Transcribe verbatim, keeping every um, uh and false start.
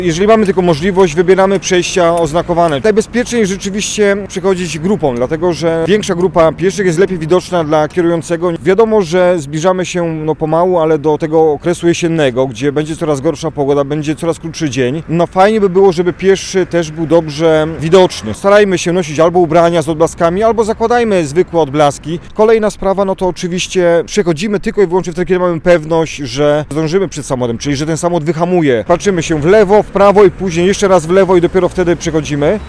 Jeżeli mamy tylko możliwość, wybieramy przejścia oznakowane. Najbezpieczniej rzeczywiście przechodzić grupą, dlatego że większa grupa pieszych jest lepiej widoczna dla kierującego. Wiadomo, że zbliżamy się no pomału, ale do tego okresu jesiennego, gdzie będzie coraz gorsza pogoda, będzie coraz krótszy dzień. No fajnie by było, żeby pieszy też był dobrze widoczny. Starajmy się nosić albo ubrania z odblaskami, albo zakładajmy zwykłe odblaski. Kolejna sprawa, no to oczywiście przechodzimy tylko i wyłącznie wtedy, kiedy mamy pewność, że zdążymy przed samochodem, czyli że ten samochód wyhamuje. Patrzymy się w lewo, w prawo i później jeszcze raz w lewo i dopiero wtedy przechodzimy.